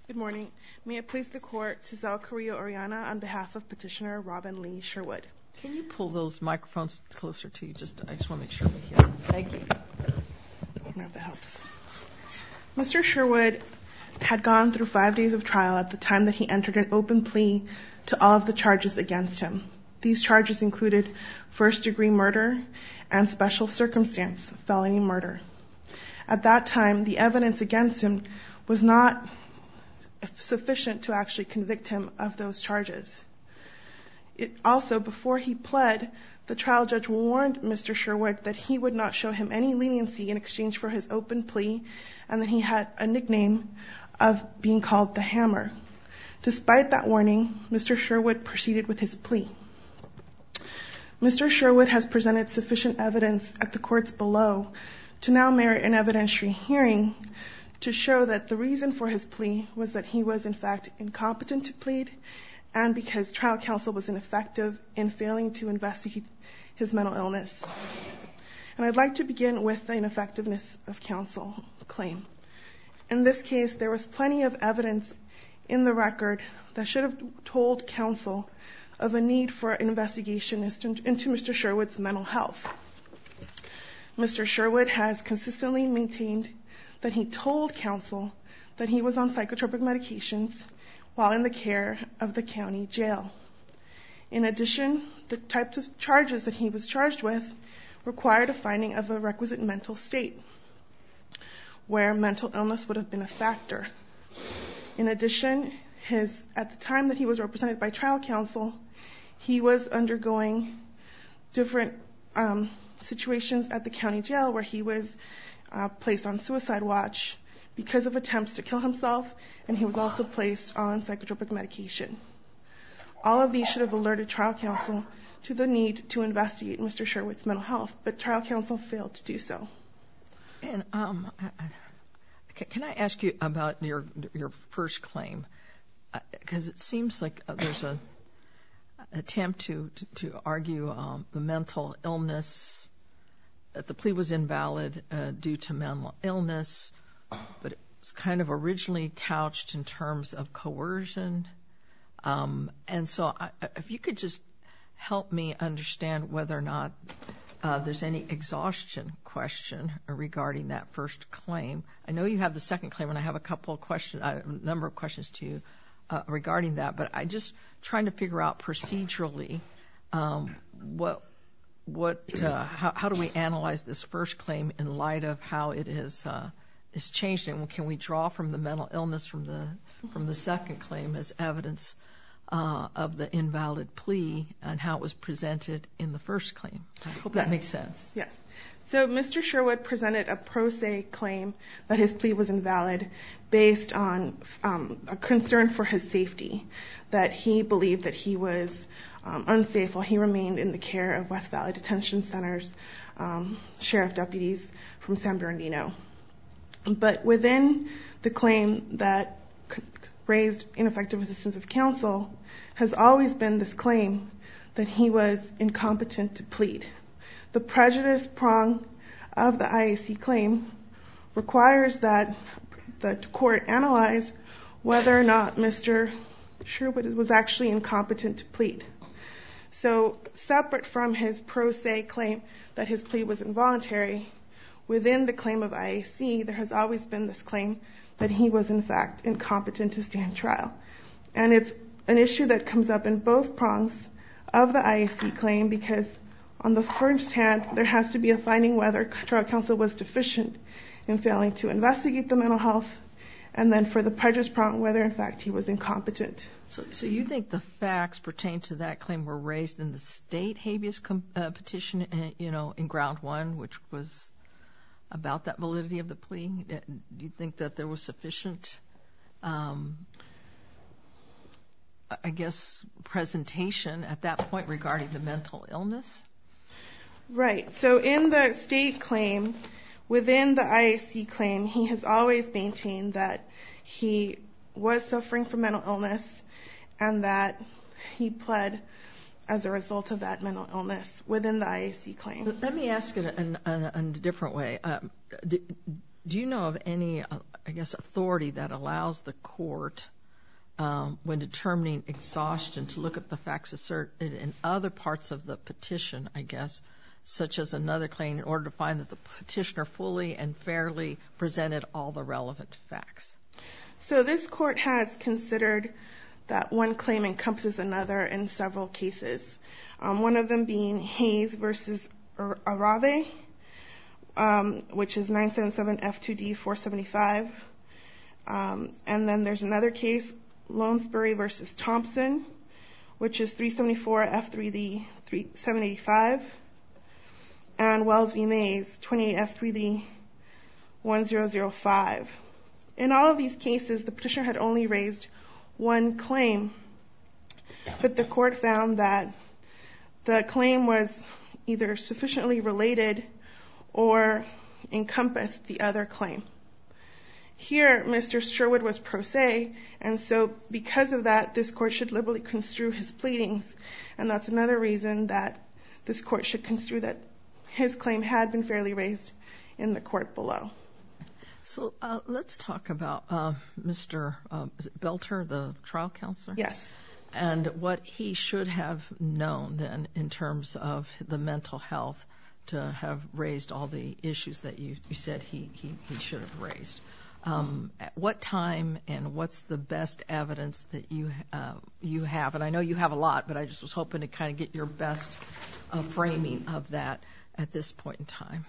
Good morning. May it please the Court, Suzelle Carrillo-Oriana on behalf of Petitioner Robin Lee Sherwood. Can you pull those microphones closer to you? I just want to make sure we hear. Thank you. I don't know if that helps. Mr. Sherwood had gone through 5 days of trial at the time that he entered an open plea to all of the charges against him. These charges included first-degree murder and special circumstance felony murder. At that time, the evidence against him was not sufficient to actually convict him of those charges. Also, before he pled, the trial judge warned Mr. Sherwood that he would not show him any leniency in exchange for his open plea, and that he had a nickname of being called the Hammer. Despite that warning, Mr. Sherwood proceeded with his plea. Mr. Sherwood has presented sufficient evidence at the courts below to now merit an evidentiary hearing to show that the reason for his plea was that he was in fact incompetent to plead, and because trial counsel was ineffective in failing to investigate his mental illness. And I'd like to begin with the ineffectiveness of counsel claim. In this case, there was plenty of evidence in the record that should have told counsel of a need for an investigation into Mr. Sherwood's mental health. Mr. Sherwood has consistently maintained that he told counsel that he was on psychotropic medications while in the care of the county jail. In addition, the types of charges that he was charged with required a finding of a requisite mental state, where mental illness would have been a factor. In addition, at the time that he was represented by trial counsel, he was undergoing different situations at the county jail where he was placed on suicide watch because of attempts to kill himself, and he was also placed on psychotropic medication. All of these should have alerted trial counsel to the need to investigate Mr. Sherwood's mental health, but trial counsel failed to do so. And can I ask you about your first claim? Because it seems like there's an attempt to argue the mental illness, that the plea was invalid due to mental illness, but it was kind of originally couched in terms of coercion. And so if you could just help me understand whether or not there's any exhaustion question regarding that first claim. I know you have the second claim, and I have a number of questions to you regarding that, but I'm just trying to figure out procedurally how do we analyze this first claim in light of how it is changed, and can we draw from the mental illness from the second claim as evidence of the invalid plea and how it was presented in the first claim? I hope that makes sense. Yes. So Mr. Sherwood presented a pro se claim that his plea was invalid based on a concern for his safety, that he believed that he was unsafe while he remained in the care of West Valley Detention Center's sheriff deputies from San Bernardino. But within the claim that raised ineffective assistance of counsel has always been this claim that he was incompetent to plead. The prejudice prong of the IAC claim requires that the court analyze whether or not Mr. Sherwood was actually incompetent to plead. So separate from his pro se claim that his plea was involuntary, within the claim of IAC, there has always been this claim that he was in fact incompetent to stand trial. And it's an issue that comes up in both prongs of the IAC claim, because on the first hand, there has to be a finding whether trial counsel was deficient in failing to investigate the mental health, and then for the prejudice prong, whether in fact he was incompetent. So you think the facts pertain to that claim were raised in the state habeas petition, in ground one, which was about that validity of the plea? Do you think that there was sufficient, presentation at that point regarding the mental illness? Right. So in the state claim, within the IAC claim, he has always maintained that he was suffering from mental illness and that he pled as a result of that mental illness within the IAC claim. Let me ask it in a different way. Do you know of any authority that allows the court, when determining exhaustion, to look at the facts asserted in other parts of the petition, I guess, such as another claim, in order to find that the petitioner fully and fairly presented all the relevant facts? So this court has considered that one claim encompasses another in several cases, one of them being Hayes versus Arave, which is 977 F2D 475. And then there's another case, Lonesbury versus Thompson, which is 374 F3D 785. And Wells v. Mays, 28 F3D 1005. In all of these cases, the petitioner had only raised one claim, but the court found that the claim was either sufficiently related or encompassed the other claim. Here, Mr. Sherwood was pro se, and so because of that, this court should liberally construe his pleadings, and that's another reason that this court should construe that his claim had been fairly raised in the court below. So let's talk about Mr. Belter, the trial counselor. Yes. And what he should have known then in terms of the mental health to have raised all the issues that you said he should have raised. At what time and what's the best evidence that you have? And I know you have a lot, but I just was hoping to kind of get your best framing of that at this point in time.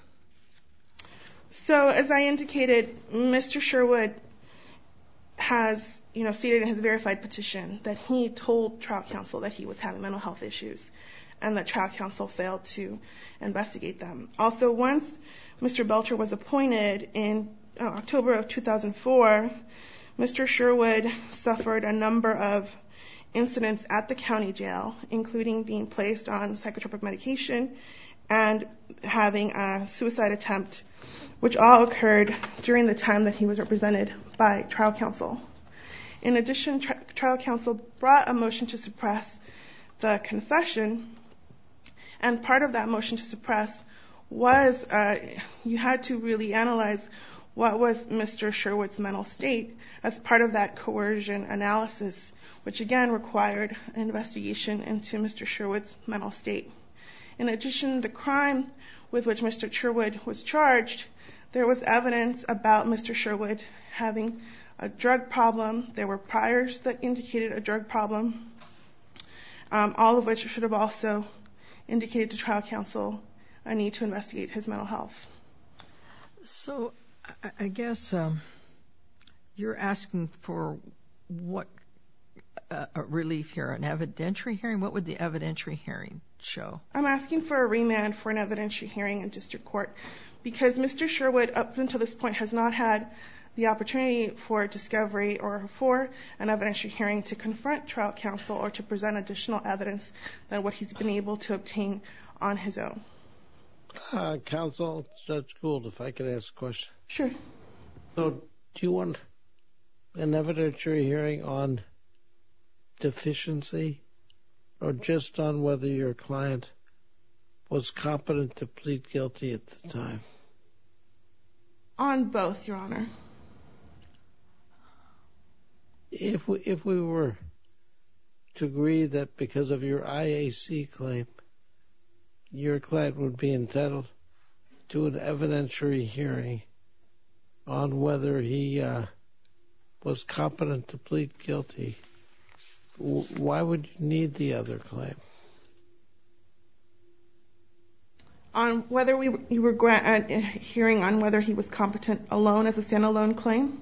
So as I indicated, Mr. Sherwood has, stated in his verified petition that he told trial counsel that he was having mental health issues and that trial counsel failed to investigate them. Also, once Mr. Belter was appointed in October of 2004, Mr. Sherwood suffered a number of incidents at the county jail, including being placed on psychotropic medication and having a suicide attempt, which all occurred during the time that he was represented by trial counsel. In addition, trial counsel brought a motion to suppress the confession, and part of that motion to suppress was you had to really analyze what was Mr. Sherwood's mental state as part of that coercion analysis, which again required an investigation into Mr. Sherwood's mental state. In addition, the crime with which Mr. Sherwood was charged, there was evidence about Mr. Sherwood having a drug problem. There were priors that indicated a drug problem, all of which should have also indicated to trial counsel a need to investigate his mental health. So I guess you're asking for what relief here, an evidentiary hearing? What would the evidentiary hearing show? I'm asking for a remand for an evidentiary hearing in district court because Mr. Sherwood, up until this point, has not had the opportunity for discovery or for an evidentiary hearing to confront trial counsel or to present additional evidence than what he's been able to obtain on his own. Counsel, Judge Gould, if I could ask a question. Sure. So do you want an evidentiary hearing on deficiency or just on whether your client was competent to plead guilty at the time? On both, Your Honor. If we were to agree that because of your IAC claim, your client would be entitled to an evidentiary hearing on whether he was competent to plead guilty, why would you need the other claim? On whether you were hearing on whether he was competent alone as a standalone claim?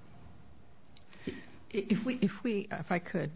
If I could,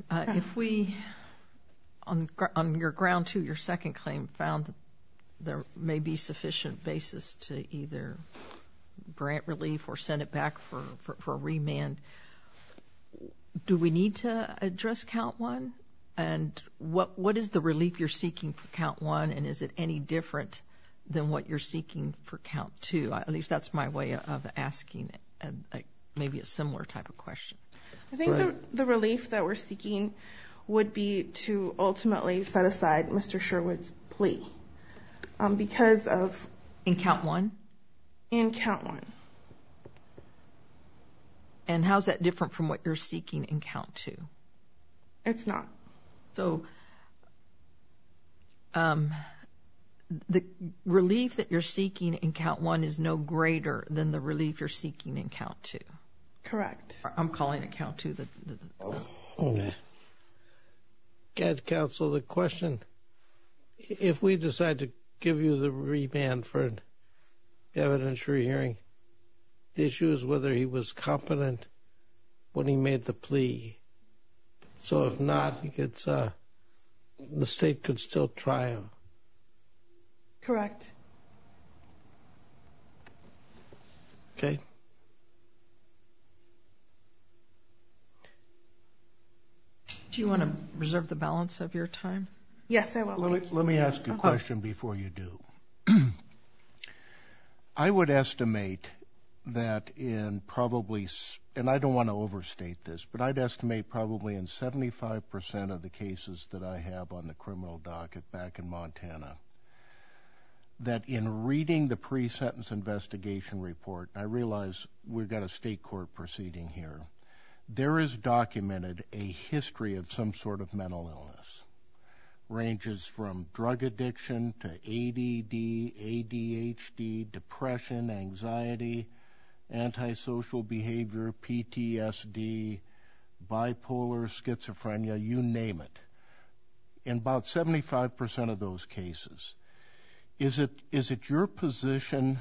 on your ground two, your second claim found that there may be sufficient basis to either grant relief or send it back for remand, do we need to address count one? And what is the relief you're seeking for count one, and is it any different than what you're seeking for count two? At least that's my way of asking it, maybe a similar type of question. I think the relief that we're seeking would be to ultimately set aside Mr. Sherwood's plea because of... In count one? In count one. And how's that different from what you're seeking in count 2? It's not. So the relief that you're seeking in count 1 is no greater than the relief you're seeking in count 2. Correct. I'm calling it count 2. Okay. Counsel, the question, if we decide to give you the remand for an evidentiary hearing, the issue is whether he was competent when he made the plea. So if not, the state could still try him. Correct. Okay. Do you want to reserve the balance of your time? Yes, I will. Let me ask you a question before you do. I would estimate that in probably, and I don't want to overstate this, but I'd estimate probably in 75% of the cases that I have on the criminal docket back in Montana, that in reading the pre-sentence investigation report, I realize we've got a state court proceeding here, there is documented a history of some sort of mental illness. Ranges from drug addiction to ADD, ADHD, depression, anxiety, antisocial behavior, PTSD, bipolar, schizophrenia, you name it. In about 75% of those cases, is it your position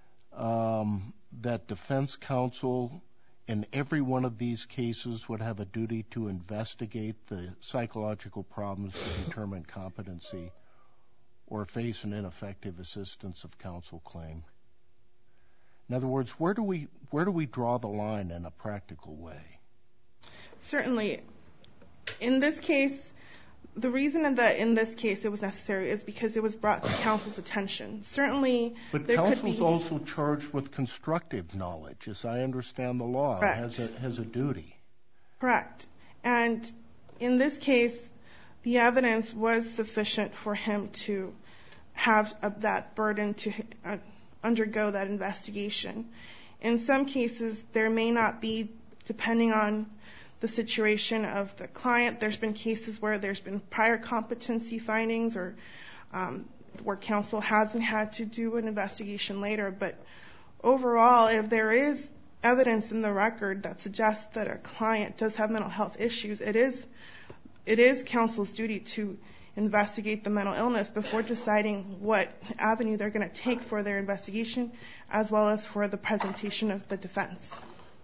that defense counsel in every one of these cases would have a duty to investigate the psychological problems to determine competency or face an ineffective assistance of counsel claim? In other words, where do we draw the line in a practical way? Certainly. In this case, the reason that in this case it was necessary is because it was brought to counsel's attention. Certainly, but there could be... counsel's also charged with constructive knowledge, as I understand the law. Correct. Has a duty. Correct. And in this case, the evidence was sufficient for him to have that burden to undergo that investigation. In some cases, there may not be, depending on the situation of the client. There's been cases where there's been prior competency findings or where counsel hasn't had to do an investigation later. But overall, if there is evidence in the record that suggests that a client does have mental health issues, it is counsel's duty to investigate the mental illness before deciding what avenue they're going to take for their investigation, as well as for the presentation of the defense.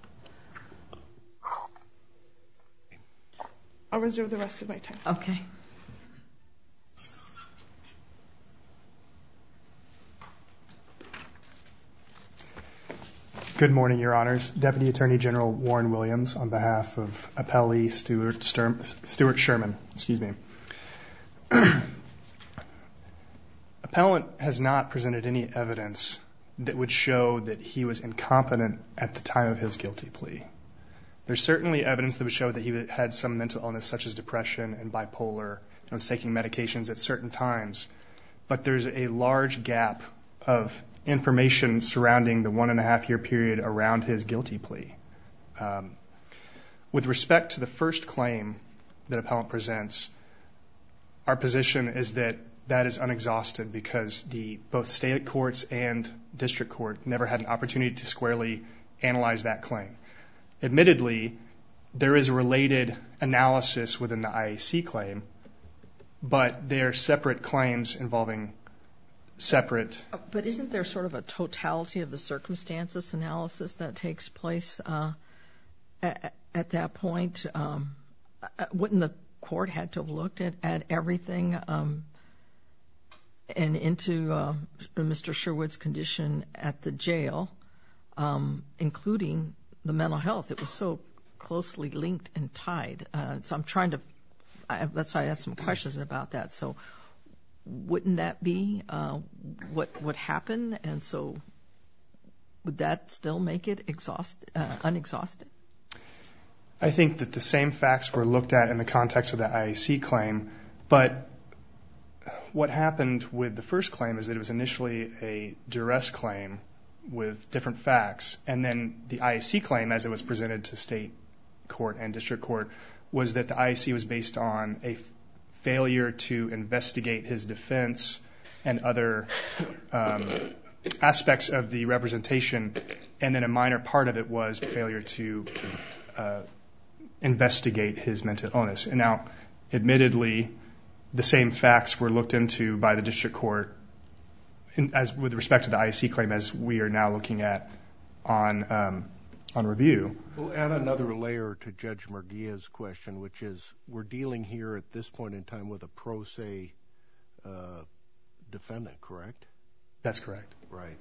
I'll reserve the rest of my time. Okay. Good morning, Your Honors. Deputy Attorney General Warren Williams on behalf of appellee Stuart Sherman. Appellant has not presented any evidence that would show that he was incompetent at the time of his guilty plea. There's certainly evidence that would show that he had some mental illness such as depression and bipolar and was taking medications at certain times. But there's a large gap of information surrounding the 1.5-year period around his guilty plea. With respect to the first claim that appellant presents, our position is that that is unexhausted because both state courts and district court never had an opportunity to squarely analyze that claim. Admittedly, there is a related analysis within the IAC claim, but they are separate claims involving separate... But isn't there sort of a totality of the circumstances analysis that takes place at that point? Wouldn't the court had to have looked at everything and into Mr. Sherwood's condition at the jail, including the mental health? It was so closely linked and tied. So I'm trying to... that's why I asked some questions about that. So wouldn't that be what happened? And so would that still make it unexhausted? I think that the same facts were looked at in the context of the IAC claim, but what happened with the first claim is that it was initially a duress claim with different facts. And then the IAC claim, as it was presented to state court and district court, was that the IAC was based on a failure to investigate his defense and other aspects of the representation, and then a minor part of it was failure to investigate his mental illness. And now, admittedly, the same facts were looked into by the district court as with respect to the IAC claim as we are now looking at on review. We'll add another layer to Judge Murguia's question, which is we're dealing here at this point in time with a pro se defendant, correct? That's correct. Right.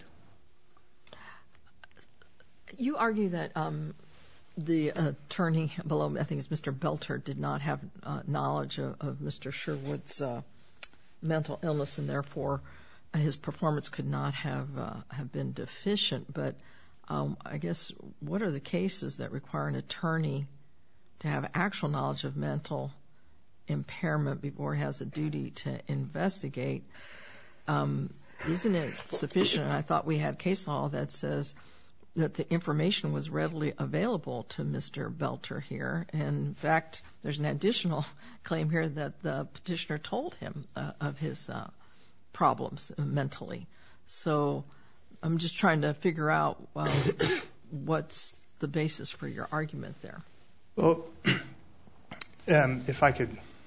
You argue that the attorney below, I think it's Mr. Belter, did not have knowledge of Mr. Sherwood's mental illness, and therefore his performance could not have been deficient. But I guess what are the cases that require an attorney to have actual knowledge of mental impairment before he has a duty to investigate? Isn't it sufficient? And I thought we had case law that says that the information was readily available to Mr. Belter here. And in fact, there's an additional claim here that the petitioner told him of his problems mentally. So I'm just trying to figure out what's the basis for your argument there. Well, if I could,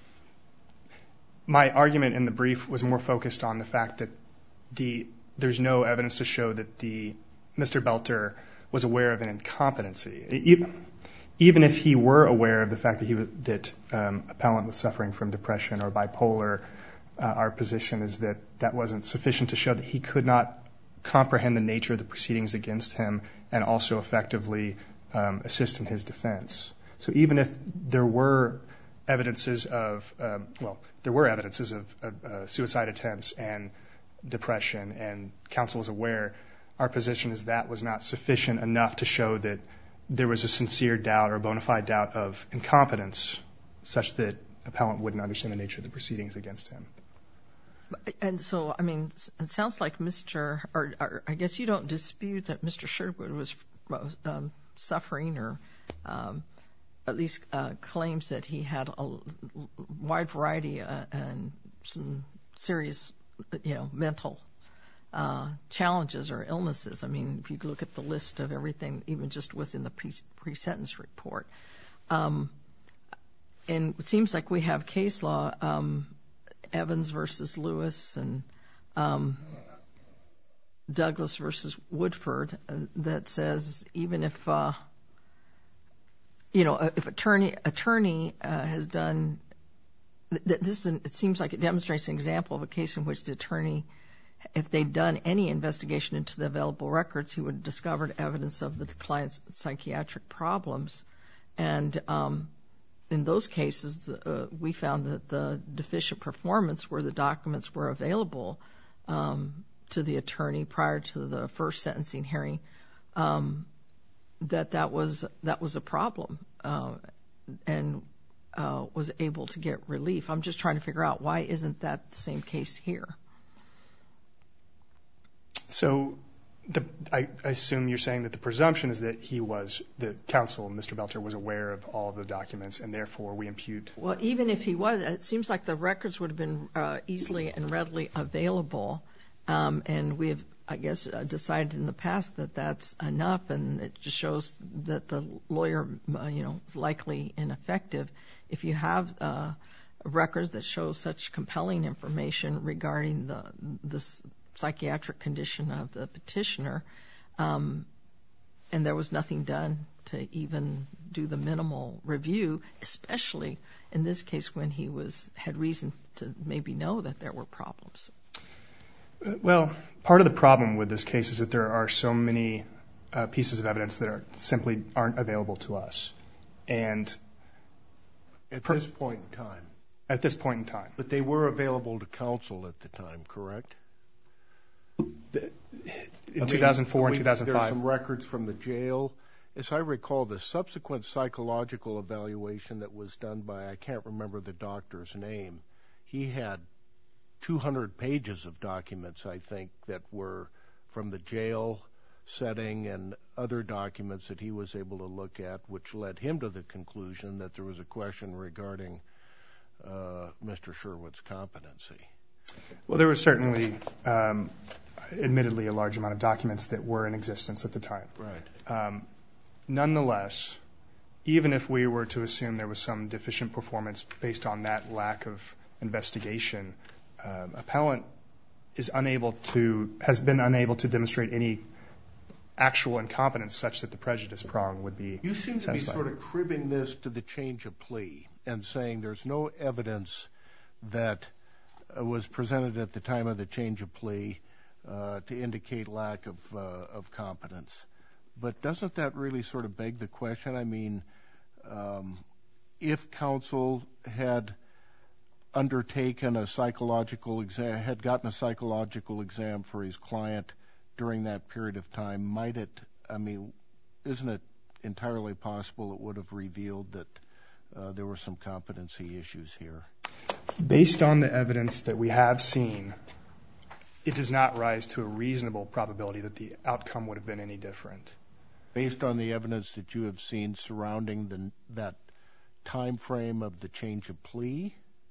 my argument in the brief was more focused on the fact that there's no evidence to show that Mr. Belter was aware of an incompetency. Even if he were aware of the fact that appellant was suffering from depression or bipolar, our position is that that wasn't sufficient to show that he could not comprehend the nature of the proceedings against him and also effectively assist in his defense. So even if there were evidences of suicide attempts and depression, and counsel was aware, our position is that was not sufficient enough to show that there was a sincere doubt or bona fide doubt of incompetence such that appellant wouldn't understand the nature of the proceedings against him. And so, I mean, it sounds like I guess you don't dispute that Mr. Sherwood was suffering or at least claims that he had a wide variety and some serious, mental challenges or illnesses. I mean, if you look at the list of everything, even just what's in the pre-sentence report. And it seems like we have case law, Evans versus Lewis and Douglas versus Woodford, that says even if attorney has done this, it seems like it demonstrates an example of a case in which the attorney, if they'd done any investigation into the available records, he would have discovered evidence of the client's psychiatric problems. And in those cases, we found that the deficient performance where the documents were available to the attorney prior to the first sentencing hearing, that was a problem and was able to get relief. I'm just trying to figure out why isn't that the same case here? So I assume you're saying that the presumption is that the counsel, Mr. Belter, was aware of all of the documents, and therefore we impute. Well, even if he was, it seems like the records would have been easily and readily available, and we have, I guess, decided in the past that that's enough, and it just shows that the lawyer, is likely ineffective. If you have records that show such compelling information regarding the psychiatric condition of the petitioner, and there was nothing done to even do the minimal review, especially in this case when he had reason to maybe know that there were problems. Well, part of the problem with this case is that there are so many pieces of evidence that simply aren't available to us. And at this point in time. At this point in time. But they were available to counsel at the time, correct? In 2004 and 2005. There's some records from the jail. As I recall, the subsequent psychological evaluation that was done by, I can't remember the doctor's name, he had 200 pages of documents, I think, that were from the jail setting and other documents that he was able to look at, which led him to the conclusion that there was a question regarding Mr. Sherwood's competency. Well, there was certainly, admittedly, a large amount of documents that were in existence at the time. Right. Nonetheless, even if we were to assume there was some deficient performance based on that lack of investigation, appellant has been unable to demonstrate any actual incompetence such that the prejudice prong would be You seem to be satisfied. sort of cribbing this to the change of plea and saying there's no evidence that was presented at the time of the change of plea to indicate lack of competence. But doesn't that really sort of beg the question? I mean, if counsel had undertaken a psychological exam, had gotten a psychological exam for his client during that period of time, isn't it entirely possible it would have revealed that there were some competency issues here? Based on the evidence that we have seen, it does not rise to a reasonable probability that the outcome would have been any different. Based on the evidence that you have seen surrounding that time frame of the change of plea?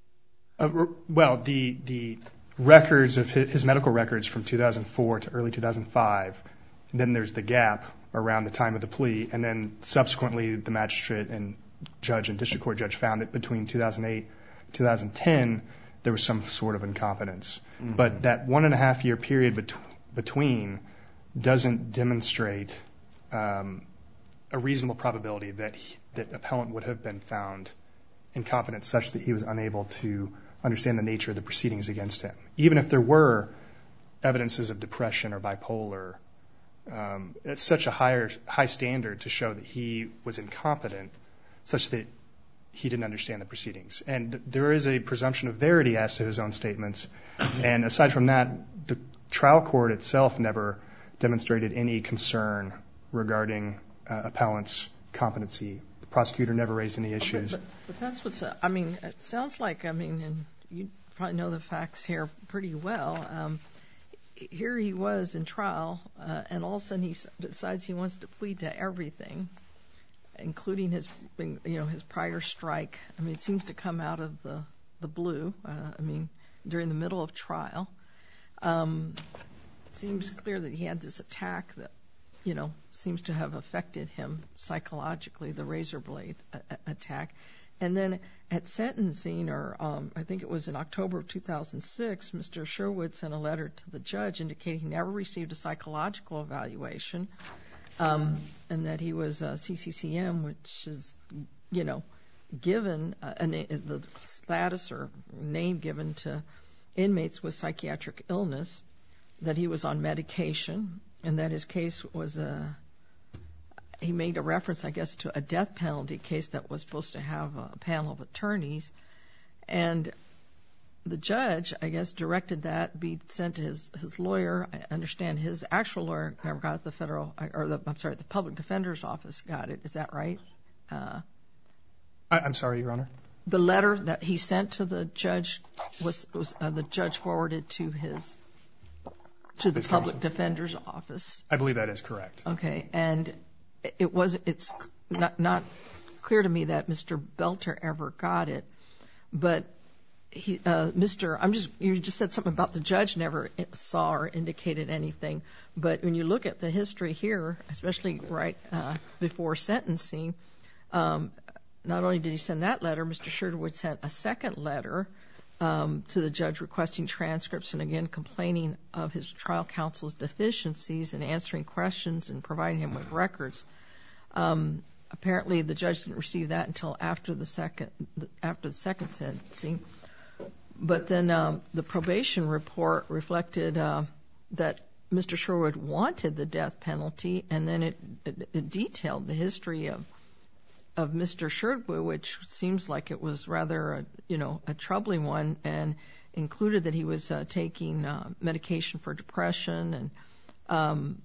Well, the records of his medical records from 2004 to early 2005, and then there's the gap around the time of the plea, and then subsequently the magistrate and judge and district court judge found that between 2008 and 2010 there was some sort of incompetence. Mm-hmm. But that 1.5 year period between doesn't demonstrate a reasonable probability that appellant would have been found incompetent such that he was unable to understand the nature of the proceedings against him. Even if there were evidences of depression or bipolar, it's such a high standard to show that he was incompetent such that he didn't understand the proceedings. And there is a presumption of verity as to his own statements. And aside from that, the trial court itself never demonstrated any concern regarding appellant's competency. The prosecutor never raised any issues. But that's what's, it sounds like, and you probably know the facts here pretty well. Here he was in trial, and all of a sudden he decides he wants to plead to everything, including his prior strike. It seems to come out of the blue. During the middle of trial, it seems clear that he had this attack that seems to have affected him psychologically, the razor blade attack. And then at sentencing, or I think it was in October of 2006, Mr. Sherwood sent a letter to the judge indicating he never received a psychological evaluation, and that he was CCCM, which is, given the status or name given to inmates with psychiatric illness, that he was on medication, and that his case was he made a reference, I guess, to a death penalty case that was supposed to have a panel of attorneys. And the judge, I guess, directed that be sent to his lawyer. I understand his actual lawyer never got it. The public defender's office got it. Is that right? I'm sorry, Your Honor. The letter that he sent to the judge was the judge forwarded to the public defender's office. I believe that is correct. Okay, and it's not clear to me that Mr. Belter ever got it, but you just said something about the judge never saw or indicated anything. But when you look at the history here, especially right before sentencing, not only did he send that letter, Mr. Sherwood sent a second letter to the judge requesting transcripts and again complaining of his trial counsel's deficiencies and answering questions and providing him with records. Apparently the judge didn't receive that until after the second sentencing. But then the probation report reflected that Mr. Sherwood wanted the death penalty, and then it detailed the history of Mr. Sherwood, which seems like it was rather a troubling one, and included that he was taking medication for depression, and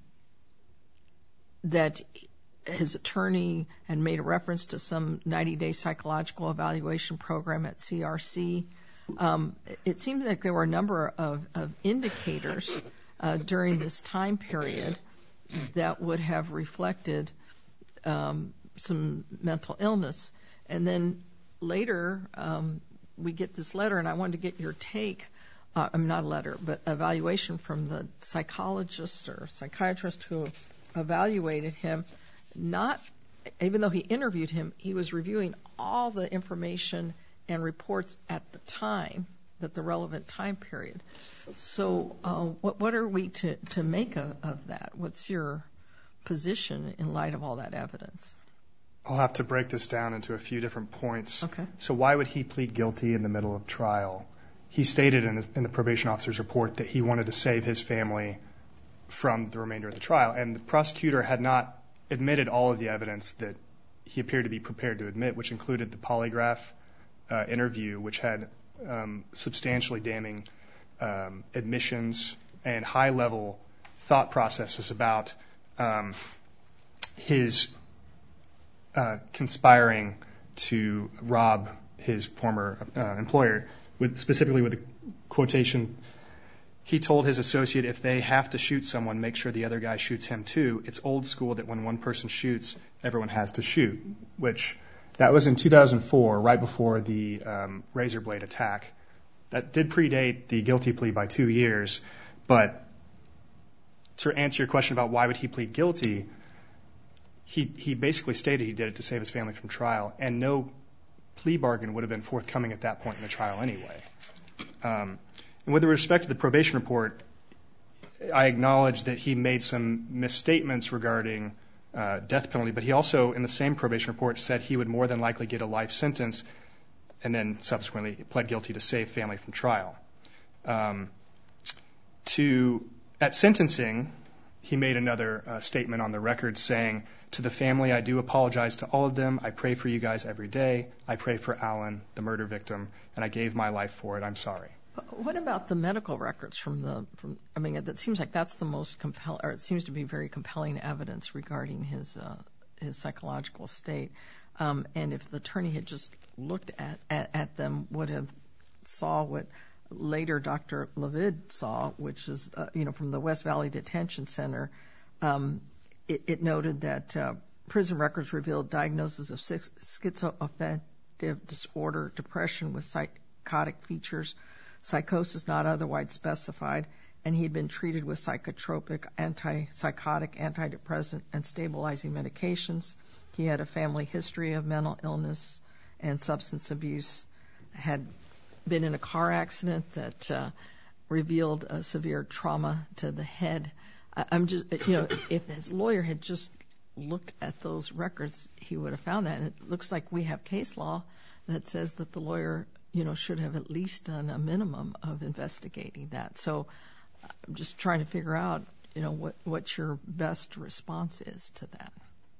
that his attorney had made a reference to some 90-day psychological evaluation program at CRC. It seems like there were a number of indicators during this time period that would have reflected some mental illness. And then later, we get this letter, and I wanted to get your take, not a letter, but evaluation from the psychologist or psychiatrist who evaluated him. Even though he interviewed him, he was reviewing all the information and reports at the time, at the relevant time period. So what are we to make of that? What's your position in light of all that evidence? I'll have to break this down into a few different points. Okay. So why would he plead guilty in the middle of trial? He stated in the probation officer's report that he wanted to save his family from the remainder of the trial, and the prosecutor had not admitted all of the evidence that he appeared to be prepared to admit, which included the polygraph interview, which had substantially damning admissions and high-level thought processes about his conspiring to rob his former employer, specifically with the quotation, he told his associate, if they have to shoot someone, make sure the other guy shoots him too. It's old school that when one person shoots, everyone has to shoot, which that was in 2004, right before the razor blade attack. That did predate the guilty plea by 2 years, but to answer your question about why would he plead guilty, he basically stated he did it to save his family from trial, and no plea bargain would have been forthcoming at that point in the trial anyway. And with respect to the probation report, I acknowledge that he made some misstatements regarding death penalty, but he also, in the same probation report, said he would more than likely get a life sentence, and then subsequently pled guilty to save family from trial. At sentencing, he made another statement on the record saying, to the family, I do apologize to all of them. I pray for you guys every day. I pray for Alan, the murder victim, and I gave my life for it. I'm sorry. What about the medical records it seems like that's the most compelling, or it seems to be very compelling evidence regarding his psychological state. And if the attorney had just looked at them, would have saw what later Dr. Levid saw, which is, from the West Valley Detention Center, it noted that prison records revealed diagnosis of schizoaffective disorder, depression with psychotic features, psychosis not otherwise specified, and he had been treated with psychotropic, antipsychotic, antidepressant, and stabilizing medications. He had a family history of mental illness and substance abuse, had been in a car accident that revealed a severe trauma to the head. I'm just, if his lawyer had just looked at those records, he would have found that. And it looks like we have case law that says that the lawyer, should have at least done a minimum of investigating that. So I'm just trying to figure out, what your best response is to that.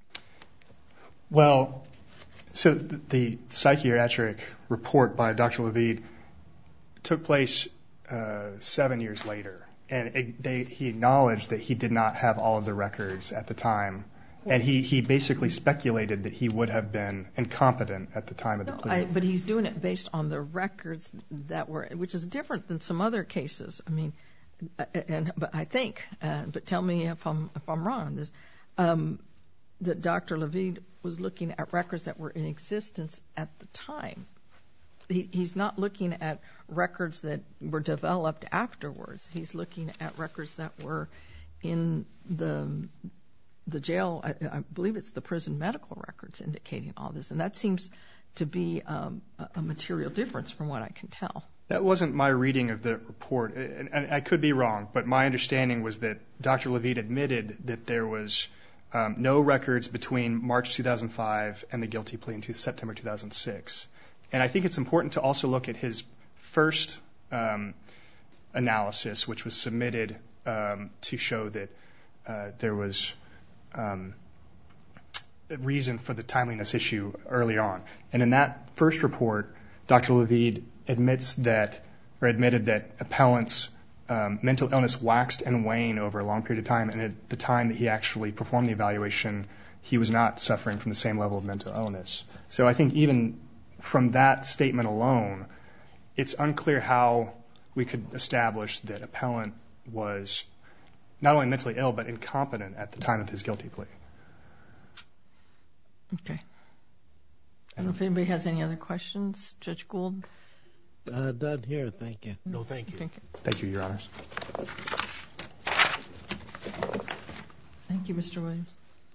Well, so the psychiatric report by Dr. Levid took place 7 years later, and he acknowledged that he did not have all of the records at the time, and he basically speculated that he would have been incompetent at the time of the plea. But he's doing it based on the records which is different than some other cases. But I think, but tell me if I'm wrong on this, that Dr. Levid was looking at records that were in existence at the time. He's not looking at records that were developed afterwards. He's looking at records that were in the jail. I believe it's the prison medical records indicating all this, and that seems to be a material difference from what I can tell. That wasn't my reading of the report, and I could be wrong, but my understanding was that Dr. Levid admitted that there was no records between March 2005 and the guilty plea in September 2006. And I think it's important to also look at his first analysis, which was submitted to show that there was a reason for the timeliness issue early on. And in that first report, Dr. Levid admitted that appellant's mental illness waxed and waned over a long period of time, and at the time that he actually performed the evaluation, he was not suffering from the same level of mental illness. So I think even from that statement alone, it's unclear how we could establish that appellant was not only mentally ill, but incompetent at the time of his guilty plea. Okay. I don't know if anybody has any other questions. Judge Gould? Done here, thank you. No, thank you. Thank you, Your Honors. Thank you, Mr. Williams.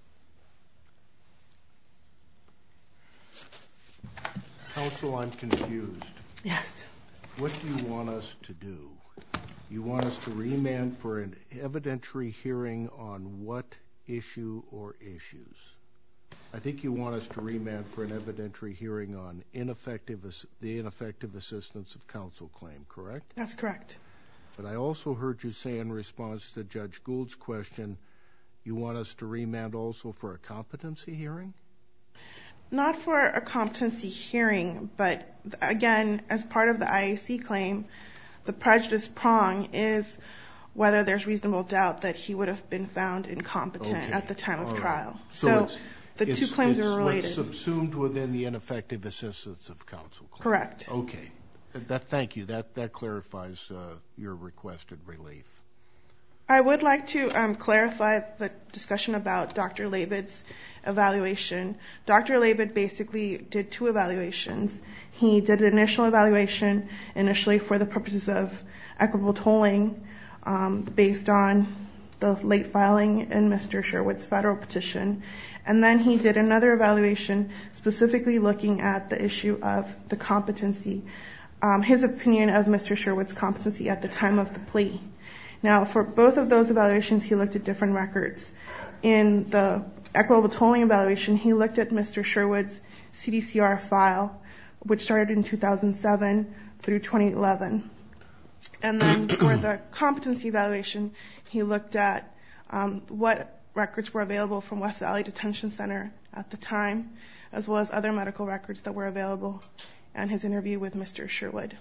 Counsel, I'm confused. Yes. What do you want us to do? You want us to remand for an evidentiary hearing on what issue or issues? I think you want us to remand for an evidentiary hearing on the ineffective assistance of counsel claim, correct? That's correct. But I also heard you say in response to Judge Gould's question, you want us to remand also for a competency hearing? Not for a competency hearing, but again, as part of the IAC claim, the prejudice prong is whether there's reasonable doubt that he would have been found incompetent at the time of trial. So the two claims are related. It's subsumed within the ineffective assistance of counsel claim. Correct. Okay. Thank you. That clarifies your requested relief. I would like to clarify the discussion about Dr. Labid's evaluation. Dr. Labid basically did two evaluations. He did an initial evaluation initially for the purposes of equitable tolling based on the late filing in Mr. Sherwood's federal petition. And then he did another evaluation specifically looking at the issue of the competency, his opinion of Mr. Sherwood's competency at the time of the plea. Now, for both of those evaluations, he looked at different records. In the equitable tolling evaluation, he looked at Mr. Sherwood's CDCR file, which started in 2007 through 2011. And then for the competency evaluation, he looked at what records were available from West Valley Detention Center at the time, as well as other medical records that were available, and his interview with Mr. Sherwood.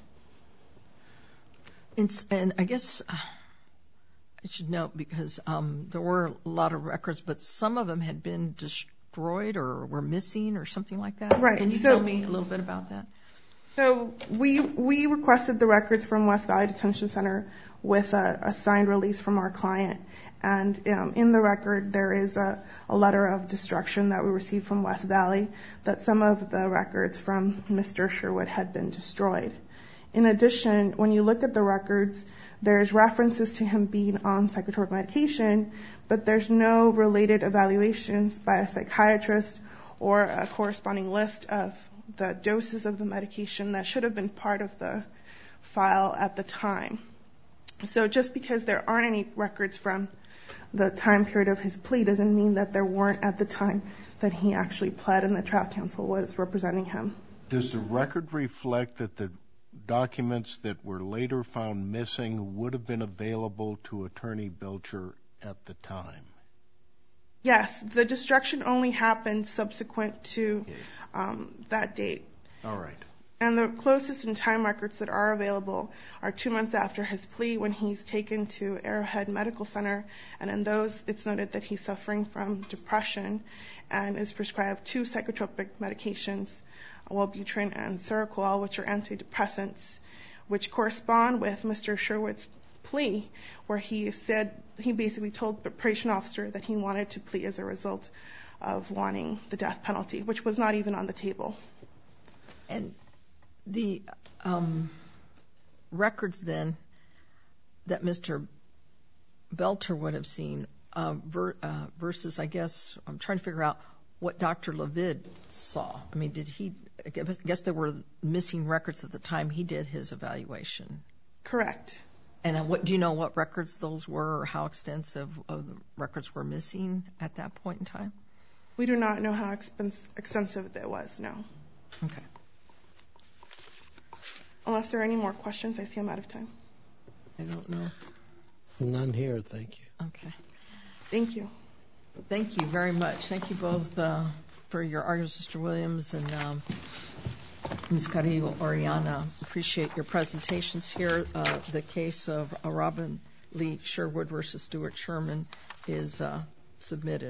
And I guess I should note, because there were a lot of records, but some of them had been destroyed or were missing or something like that. Right. Can you tell me a little bit about that? So we requested the records from West Valley Detention Center with a signed release from our client. And in the record, there is a letter of destruction that we received from West Valley that some of the records from Mr. Sherwood had been destroyed. In addition, when you look at the records, there's references to him being on psychotropic medication, but there's no related evaluations by a psychiatrist or a corresponding list of the doses of the medication that should have been part of the file at the time. So just because there aren't any records from the time period of his plea doesn't mean that there weren't at the time that he actually pled and the trial counsel was representing him. Does the record reflect that the documents that were later found missing would have been available to Attorney Belcher at the time? Yes, the destruction only happened subsequent to that date. All right. And the closest in time records that are available are 2 months after his plea when he's taken to Arrowhead Medical Center. And in those, it's noted that he's suffering from depression and is prescribed 2 psychotropic medications, Wellbutrin and Seroquel, which are antidepressants, which correspond with Mr. Sherwood's plea, where he said he basically told the probation officer that he wanted to plea as a result of wanting the death penalty, which was not even on the table. And the records then that Mr. Belcher would have seen versus, I guess, I'm trying to figure out what Dr. Lavid saw. I mean, did he, I guess there were missing records at the time he did his evaluation. Correct. And do you know what records those were or how extensive of the records were missing at that point in time? We do not know how extensive it was, no. Okay. Unless there are any more questions, I see I'm out of time. I don't know. None here, thank you. Okay. Thank you. Thank you very much. Thank you both for your arguments, Mr. Williams and Ms. Carrillo-Oriana. Appreciate your presentations here. The case of Robin Lee Sherwood versus Stuart Sherman is submitted.